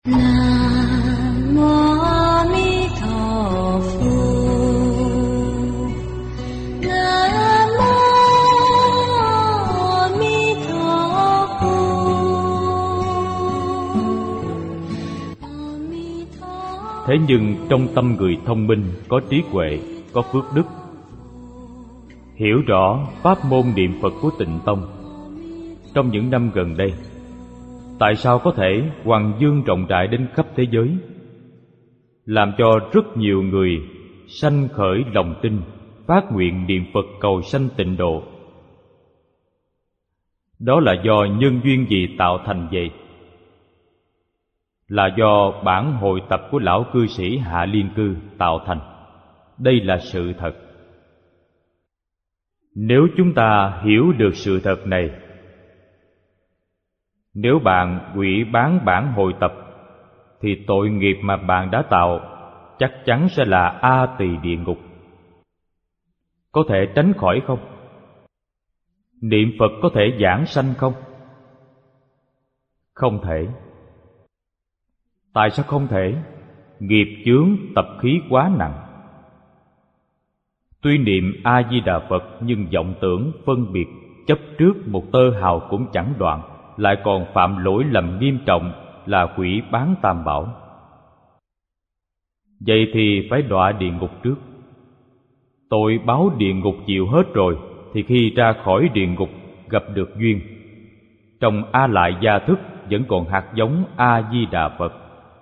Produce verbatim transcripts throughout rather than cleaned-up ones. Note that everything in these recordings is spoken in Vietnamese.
Nam mô A Di Đà Phật. Nam mô A Di Đà Phật. Thế nhưng trong tâm người thông minh, có trí huệ, có phước đức, hiểu rõ pháp môn niệm Phật của Tịnh Tông, trong những năm gần đây, tại sao có thể hoằng dương rộng rãi đến khắp thế giới, làm cho rất nhiều người sanh khởi lòng tin, phát nguyện niệm Phật cầu sanh tịnh độ? Đó là do nhân duyên gì tạo thành vậy? Là do bản hội tập của lão cư sĩ Hạ Liên Cư tạo thành. Đây là sự thật. Nếu chúng ta hiểu được sự thật này, nếu bạn hủy bán bản hội tập, thì tội nghiệp mà bạn đã tạo chắc chắn sẽ là A Tỳ địa ngục. Có thể tránh khỏi không? Niệm Phật có thể giảng sanh không? Không thể. Tại sao không thể? Nghiệp chướng tập khí quá nặng. Tuy niệm A Di Đà Phật nhưng vọng tưởng phân biệt chấp trước một tơ hào cũng chẳng đoạn, lại còn phạm lỗi lầm nghiêm trọng là hủy bán tam bảo. Vậy thì phải đọa địa ngục trước. Tội báo địa ngục chịu hết rồi, thì khi ra khỏi địa ngục gặp được duyên, trong A Lại gia thức vẫn còn hạt giống A Di Đà Phật,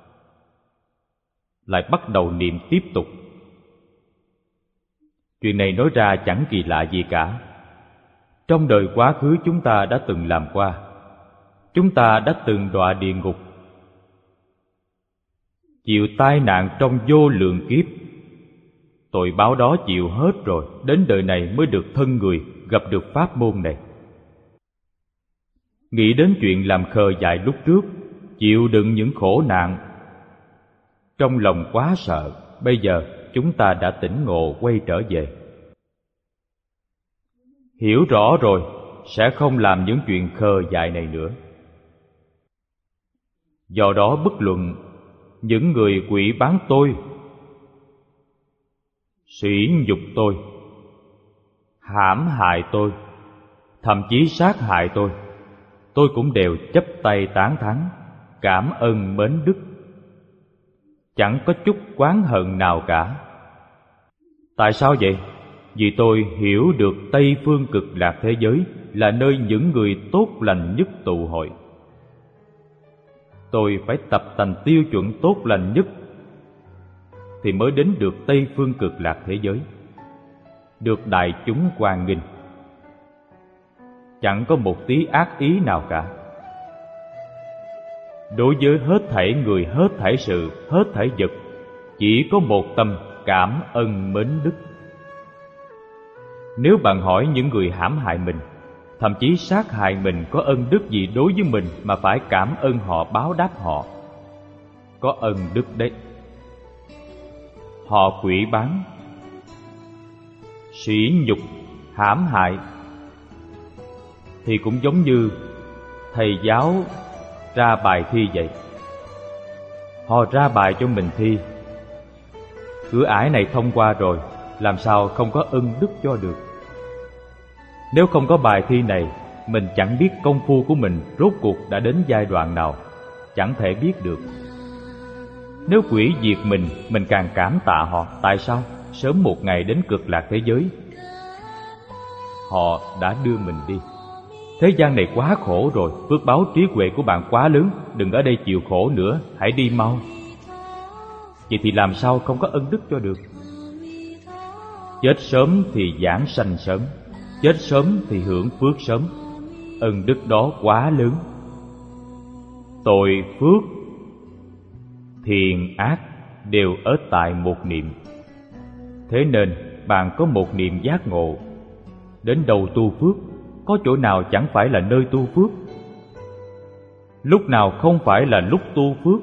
lại bắt đầu niệm tiếp tục. Chuyện này nói ra chẳng kỳ lạ gì cả. Trong đời quá khứ chúng ta đã từng làm qua. Chúng ta đã từng đọa địa ngục, chịu tai nạn trong vô lượng kiếp. Tội báo đó chịu hết rồi, đến đời này mới được thân người gặp được pháp môn này. Nghĩ đến chuyện làm khờ dại lúc trước, chịu đựng những khổ nạn, trong lòng quá sợ. Bây giờ chúng ta đã tỉnh ngộ quay trở về. Hiểu rõ rồi, sẽ không làm những chuyện khờ dại này nữa. Do đó bất luận những người quỷ bán tôi, sỉ nhục tôi, hãm hại tôi, thậm chí sát hại tôi, tôi cũng đều chắp tay tán thán, cảm ơn mến đức, chẳng có chút oán hận nào cả. Tại sao vậy? Vì tôi hiểu được Tây Phương Cực Lạc thế giới là nơi những người tốt lành nhất tụ hội. Tôi phải tập thành tiêu chuẩn tốt lành nhất thì mới đến được Tây Phương Cực Lạc thế giới, được đại chúng hoan nghênh, chẳng có một tí ác ý nào cả. Đối với hết thảy người, hết thảy sự, hết thảy vật, chỉ có một tâm cảm ơn mến đức. Nếu bạn hỏi những người hãm hại mình, thậm chí sát hại mình có ân đức gì đối với mình mà phải cảm ơn họ, báo đáp họ? Có ân đức đấy. Họ quỷ bán, sỉ nhục, hãm hại thì cũng giống như thầy giáo ra bài thi vậy. Họ ra bài cho mình thi, cửa ải này thông qua rồi, làm sao không có ân đức cho được? Nếu không có bài thi này, mình chẳng biết công phu của mình rốt cuộc đã đến giai đoạn nào, chẳng thể biết được. Nếu quỷ diệt mình, mình càng cảm tạ họ. Tại sao? Sớm một ngày đến Cực Lạc thế giới, họ đã đưa mình đi. Thế gian này quá khổ rồi, phước báo trí huệ của bạn quá lớn, đừng ở đây chịu khổ nữa, hãy đi mau. Vậy thì làm sao không có ân đức cho được? Chết sớm thì giảng sanh sớm, chết sớm thì hưởng phước sớm. Ân đức đó quá lớn. Tội phước, thiện ác đều ở tại một niệm. Thế nên bạn có một niệm giác ngộ, đến đầu tu phước, có chỗ nào chẳng phải là nơi tu phước? Lúc nào không phải là lúc tu phước?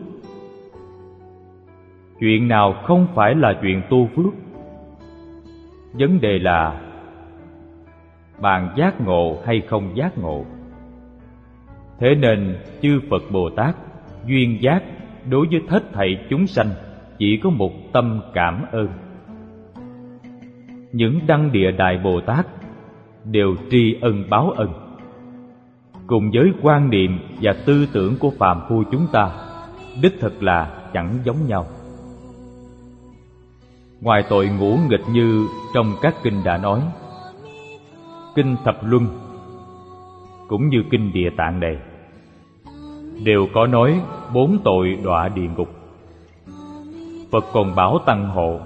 Chuyện nào không phải là chuyện tu phước? Vấn đề là bạn giác ngộ hay không giác ngộ. Thế nên chư Phật Bồ Tát duyên giác đối với hết thảy chúng sanh chỉ có một tâm cảm ơn. Những đăng địa Đại Bồ Tát đều tri ân báo ân, cùng với quan niệm và tư tưởng của phàm phu chúng ta đích thực là chẳng giống nhau. Ngoài tội ngũ nghịch như trong các kinh đã nói, kinh Thập Luân cũng như kinh Địa Tạng này đều có nói bốn tội đọa địa ngục. Phật còn bảo tăng hộ,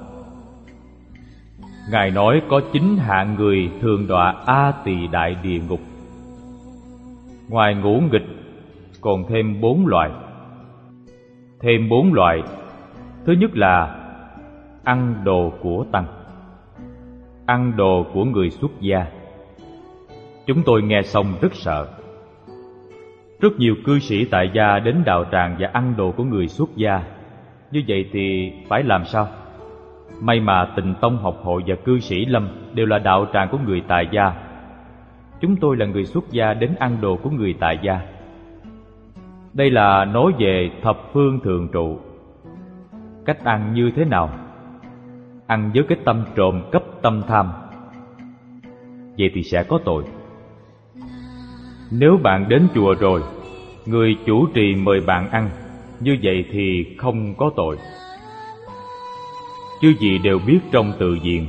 Ngài nói có chín hạng người thường đọa A Tỳ Đại địa ngục. Ngoài ngũ nghịch còn thêm bốn loại. Thêm bốn loại, thứ nhất là ăn đồ của tăng, ăn đồ của người xuất gia. Chúng tôi nghe xong rất sợ. Rất nhiều cư sĩ tại gia đến đạo tràng và ăn đồ của người xuất gia. Như vậy thì phải làm sao? May mà Tịnh Tông Học Hội và cư sĩ Lâm đều là đạo tràng của người tại gia. Chúng tôi là người xuất gia đến ăn đồ của người tại gia. Đây là nói về thập phương thường trụ. Cách ăn như thế nào? Ăn với cái tâm trộm cắp, tâm tham, vậy thì sẽ có tội. Nếu bạn đến chùa rồi, người chủ trì mời bạn ăn, như vậy thì không có tội. Chư vị đều biết trong tự viện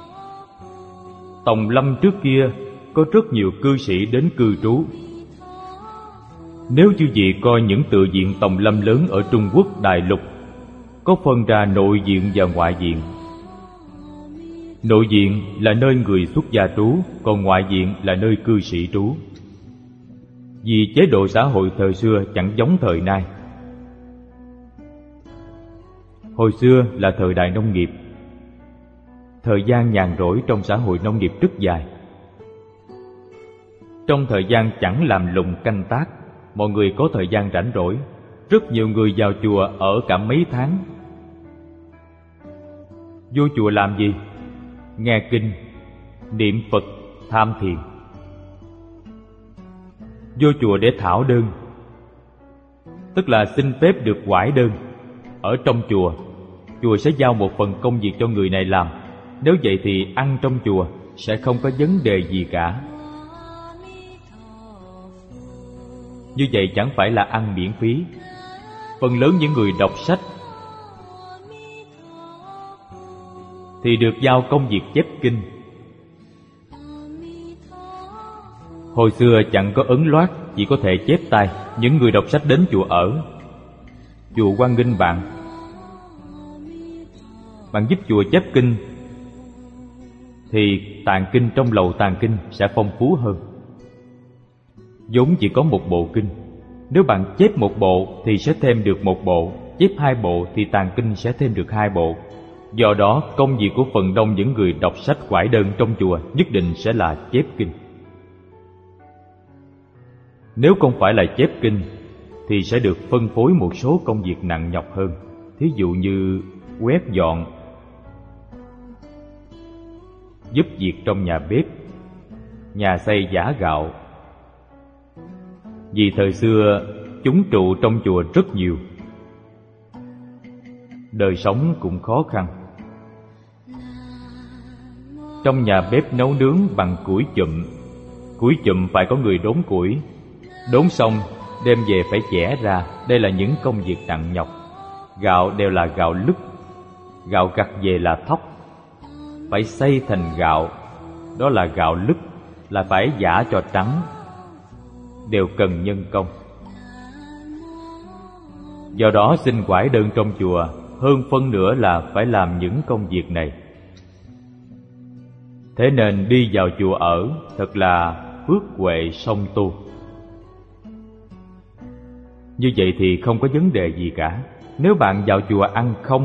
Tòng Lâm trước kia có rất nhiều cư sĩ đến cư trú. Nếu chư vị coi những tự viện Tòng Lâm lớn ở Trung Quốc đại lục, có phân ra nội viện và ngoại viện. Nội viện là nơi người xuất gia trú, còn ngoại viện là nơi cư sĩ trú. Vì chế độ xã hội thời xưa chẳng giống thời nay. Hồi xưa là thời đại nông nghiệp. Thời gian nhàn rỗi trong xã hội nông nghiệp rất dài. Trong thời gian chẳng làm lụng canh tác, mọi người có thời gian rảnh rỗi. Rất nhiều người vào chùa ở cả mấy tháng. Vô chùa làm gì? Nghe kinh, niệm Phật, tham thiền. Vô chùa để thảo đơn, tức là xin phép được quải đơn. Ở trong chùa, chùa sẽ giao một phần công việc cho người này làm. Nếu vậy thì ăn trong chùa sẽ không có vấn đề gì cả. Như vậy chẳng phải là ăn miễn phí. Phần lớn những người đọc sách thì được giao công việc chép kinh. Hồi xưa chẳng có ấn loát, chỉ có thể chép tay. Những người đọc sách đến chùa ở, chùa hoan nghênh bạn. Bạn giúp chùa chép kinh thì tạng kinh trong lầu tạng kinh sẽ phong phú hơn. Vốn chỉ có một bộ kinh, nếu bạn chép một bộ thì sẽ thêm được một bộ, chép hai bộ thì tạng kinh sẽ thêm được hai bộ. Do đó công việc của phần đông những người đọc sách quải đơn trong chùa nhất định sẽ là chép kinh. Nếu không phải là chép kinh thì sẽ được phân phối một số công việc nặng nhọc hơn. Thí dụ như quét dọn, giúp việc trong nhà bếp, nhà xay giã gạo. Vì thời xưa chúng trụ trong chùa rất nhiều, đời sống cũng khó khăn. Trong nhà bếp nấu nướng bằng củi chụm. Củi chụm phải có người đốn củi. Đốn xong đem về phải chẻ ra. Đây là những công việc nặng nhọc. Gạo đều là gạo lứt, gạo gặt về là thóc, phải xay thành gạo, đó là gạo lứt, là phải giã cho trắng, đều cần nhân công. Do đó xin quải đơn trong chùa hơn phân nửa là phải làm những công việc này. Thế nên đi vào chùa ở thật là phước huệ song tu. Như vậy thì không có vấn đề gì cả. Nếu bạn vào chùa ăn không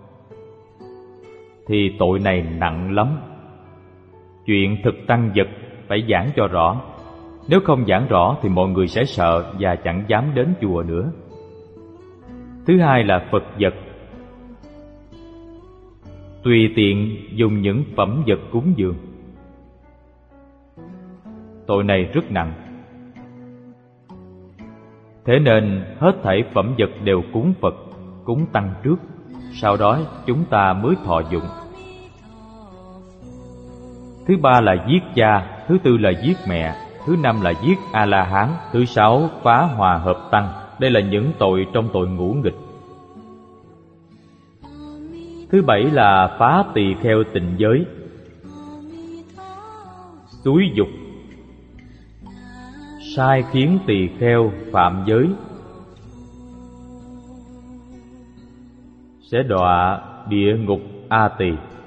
thì tội này nặng lắm. Chuyện thực tăng vật phải giảng cho rõ. Nếu không giảng rõ thì mọi người sẽ sợ và chẳng dám đến chùa nữa. Thứ hai là Phật vật. Tùy tiện dùng những phẩm vật cúng dường, tội này rất nặng. Thế nên hết thảy phẩm vật đều cúng Phật. cúng tăng trước, sau đó chúng ta mới thọ dụng. Thứ ba là giết cha, thứ tư là giết mẹ, thứ năm là giết A-la-hán, thứ sáu phá hòa hợp tăng. Đây là những tội trong tội ngũ nghịch. Thứ bảy là phá tỳ kheo tịnh giới, xúi dục, sai khiến tỳ kheo phạm giới, sẽ đọa địa ngục A Tỳ.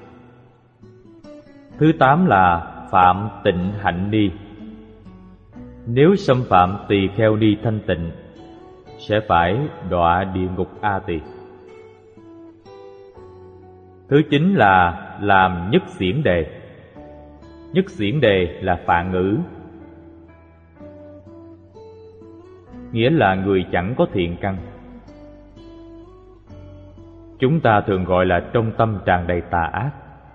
Thứ tám là phạm tịnh hạnh ni. Nếu xâm phạm tỳ kheo ni thanh tịnh, sẽ phải đọa địa ngục A Tỳ. Thứ chín là làm nhất xiển đề. Nhất xiển đề là phạn ngữ, nghĩa là người chẳng có thiện căn. Chúng ta thường gọi là trong tâm tràn đầy tà ác.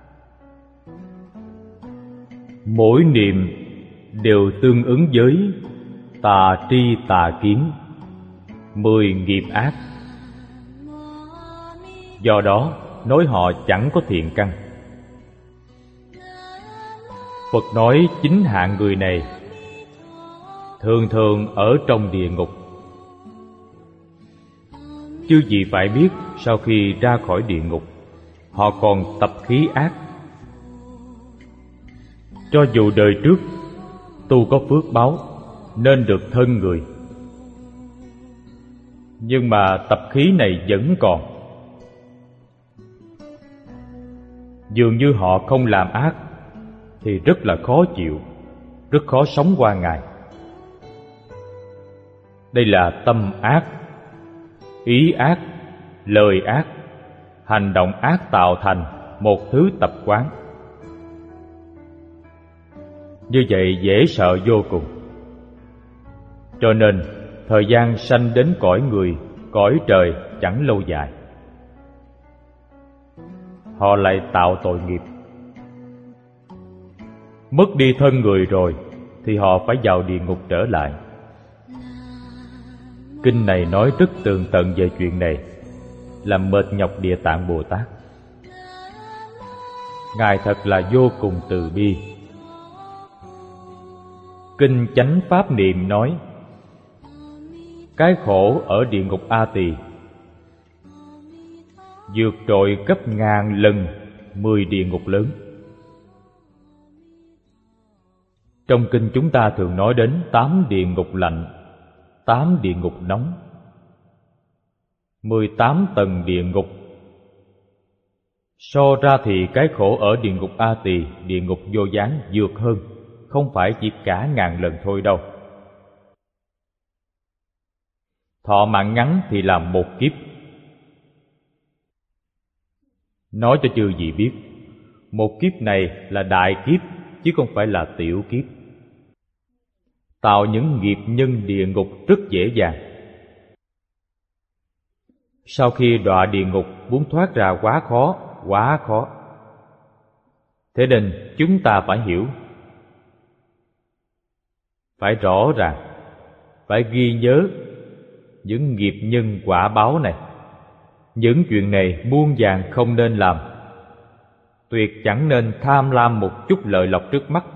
Mỗi niệm đều tương ứng với tà tri tà kiến, mười nghiệp ác. Do đó nói họ chẳng có thiện căn. Phật nói chính hạng người này thường thường ở trong địa ngục. Chư vị phải biết, sau khi ra khỏi địa ngục, họ còn tập khí ác. Cho dù đời trước tu có phước báo nên được thân người, nhưng mà tập khí này vẫn còn. Dường như họ không làm ác thì rất là khó chịu, rất khó sống qua ngày. Đây là tâm ác, ý ác, lời ác, hành động ác tạo thành một thứ tập quán. Như vậy dễ sợ vô cùng. Cho nên thời gian sanh đến cõi người, cõi trời chẳng lâu dài. Họ lại tạo tội nghiệp. Mất đi thân người rồi thì họ phải vào địa ngục trở lại. Kinh này nói rất tường tận về chuyện này, làm mệt nhọc Địa Tạng Bồ Tát. Ngài thật là vô cùng từ bi. Kinh Chánh Pháp Niệm nói, cái khổ ở địa ngục A Tỳ vượt trội gấp ngàn lần mười địa ngục lớn. Trong kinh chúng ta thường nói đến tám địa ngục lạnh, tám địa ngục nóng, mười tám tầng địa ngục. So ra thì cái khổ ở địa ngục A Tỳ, địa ngục vô gián vượt hơn, không phải chỉ cả ngàn lần thôi đâu. Thọ mạng ngắn thì làm một kiếp. Nói cho chư vị biết, một kiếp này là đại kiếp chứ không phải là tiểu kiếp. Tạo những nghiệp nhân địa ngục rất dễ dàng. Sau khi đọa địa ngục, muốn thoát ra quá khó, quá khó. Thế nên chúng ta phải hiểu, phải rõ ràng, phải ghi nhớ những nghiệp nhân quả báo này. Những chuyện này muôn vàn không nên làm. Tuyệt chẳng nên tham lam một chút lợi lộc trước mắt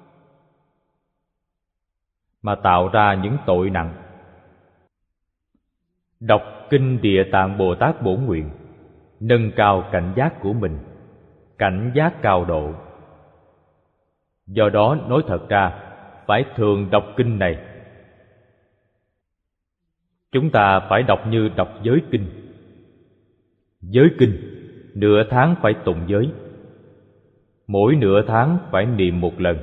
mà tạo ra những tội nặng. Đọc kinh Địa Tạng Bồ Tát Bổn Nguyện, nâng cao cảnh giác của mình, cảnh giác cao độ. Do đó nói thật ra, phải thường đọc kinh này. Chúng ta phải đọc như đọc giới kinh. Giới kinh, nửa tháng phải tụng giới. Mỗi nửa tháng phải niệm một lần.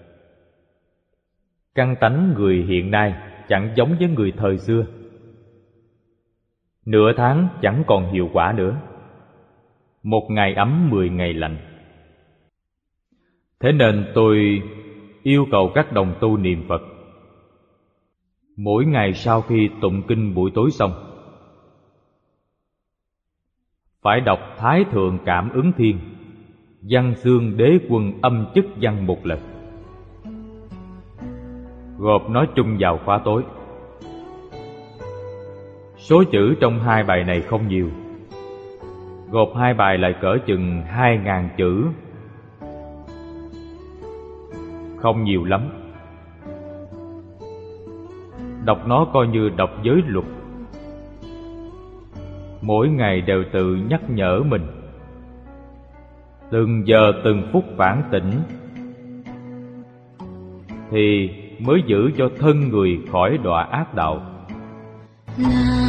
Căn tánh người hiện nay chẳng giống với người thời xưa. Nửa tháng chẳng còn hiệu quả nữa. Một ngày ấm mười ngày lạnh. Thế nên tôi yêu cầu các đồng tu niệm Phật, mỗi ngày sau khi tụng kinh buổi tối xong, phải đọc Thái Thượng Cảm Ứng Thiên, Văn Xương Đế Quân Âm Chức Văn một lần, gộp nói chung vào khóa tối. Số chữ trong hai bài này không nhiều, gộp hai bài lại cỡ chừng hai ngàn chữ, không nhiều lắm. Đọc nó coi như đọc giới luật, mỗi ngày đều tự nhắc nhở mình, từng giờ từng phút phản tỉnh, thì mới giữ cho thân người khỏi đọa ác đạo. La